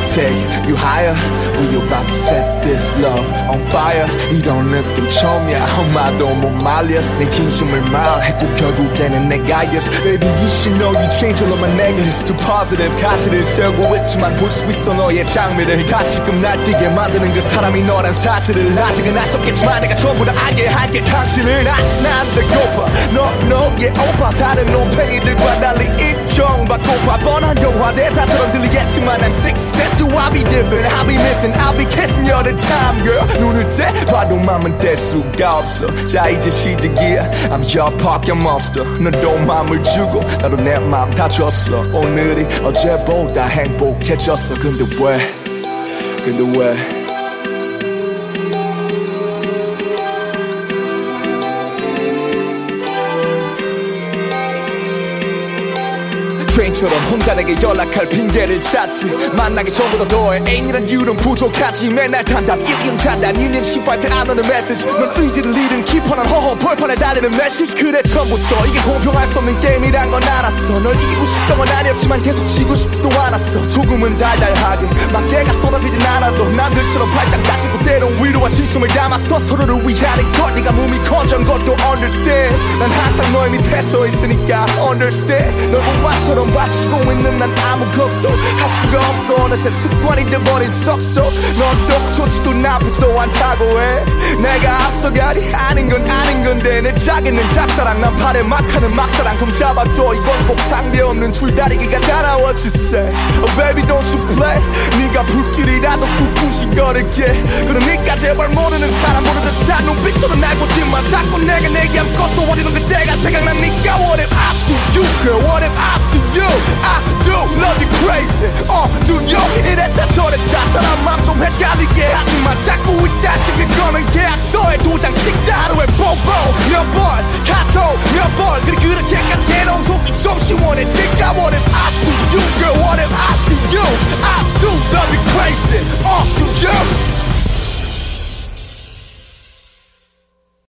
take you higher. We about to set this love on fire. 이런 느낌 처음이야. 엄마도 못 말렸어. 내 진심을 말했고 결국에는 내가 yes. Baby you should know you change all of my negatives to positive. 가시를 세우고 있지만 볼 수 있어 너의 장미를. 다시금 날뛰게 만드는 그 사람이 너란 사실을 아직은 알 수 없겠지만 내가 전부 다 알게 할게. 당신은 난 배고파 너 너의 오빠. 다른 놈팽이들과 달리 인정받고파. 뻔한 영화 대사처럼 들리겠지만 I'm success. I'll be different, I'll be missing, I'll be kissing you all the time girl. 눈을 떼봐도 맘은 뗄 수가 없어. 자 이제 시작이야. I'm your pocket monster. 너도 맘을 주고 나도 내 맘 다 줬어. 오늘이 어제보다 행복해졌어. 근데 왜 트레인처럼 혼자 내게 연락할 핑계를 찾지. 만나기 전보다 더해 애인이란 이유는 부족하지. 맨날 단답 1년 단단 2년 신발대 안 오는 메시지. 넌 의지를 잃은 키퍼난 허허 벌판에 달리는 메시지. 그래 처음부터 이게 공평할 수 없는 게임이란 건 알았어. 널 이기고 싶던 건 아니었지만 계속 지고 싶지도 않았어. 조금은 달달하게 막대가 쏟아지진 않아도 남들처럼 발짝 닦이고 때론 위로와 진심을 담아서 서로를 위하는 것. 네가 몸이 건전 것도 understand. 난 항상 너의 밑에 서 있으니까 understand. 널 엄마처럼 바치고 있는 난 아무것도 할 수가 없어. 어느새 습관이 돼버린 속소. 넌 또 좋지도 나쁘지도 않다고 해. 내가 앞서가니 아닌 건 아닌 건데 내 자기는 짝사랑. 난 팔에 막하는 막사랑 좀 잡아줘. 이건 꼭 상대없는 줄다리기가 달아. What you say? Oh baby don't you play. 네가 불길이라도 꿋꿋이 걸을게. 그러니까 제발 모르는 사람 보는 듯한 눈빛으로 날 보지마. 자꾸 내게 내기한 것도 어디는 그때가 생각나니까. What if I'm to you girl? What if I'm to you? I do love you crazy. Do you? 이랬다 저랬다 사람 맘 좀 헷갈리게 하지마. 자꾸 이따시 그거는 계약서에 도장 찍자. 하루에 뽀뽀 몇 번 카톡 몇 번 그래 그렇게까지 해놓은 속이 좀 시원해질까. What if